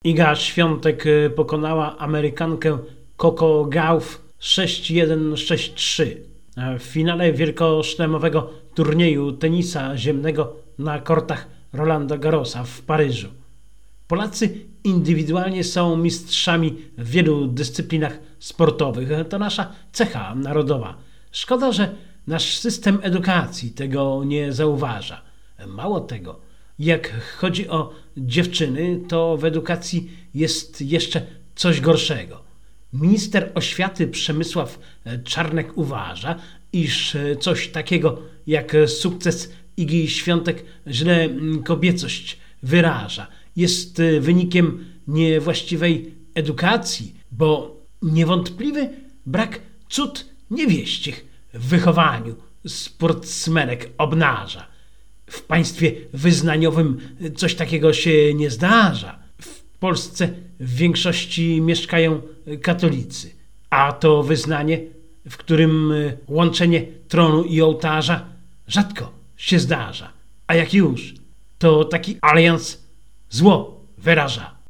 Iga Świątek pokonała Amerykankę Coco Gauff 6-1, 6-3 w finale wielkoszlemowego turnieju tenisa ziemnego na kortach Rolanda Garrosa w Paryżu. Polacy indywidualnie są mistrzami w wielu dyscyplinach sportowych. To nasza cecha narodowa. Szkoda, że nasz system edukacji tego nie zauważa. Mało tego, jak chodzi o dziewczyny, to w edukacji jest jeszcze coś gorszego. Minister oświaty Przemysław Czarnek uważa, iż coś takiego jak sukces Igi Świątek źle kobiecość wyraża. Jest wynikiem niewłaściwej edukacji, bo niewątpliwy brak cud niewieścich w wychowaniu sportsmenek obnaża. W państwie wyznaniowym coś takiego się nie zdarza. W Polsce w większości mieszkają katolicy, a to wyznanie, w którym łączenie tronu i ołtarza rzadko się zdarza. A jak już, to taki alians zło wyraża.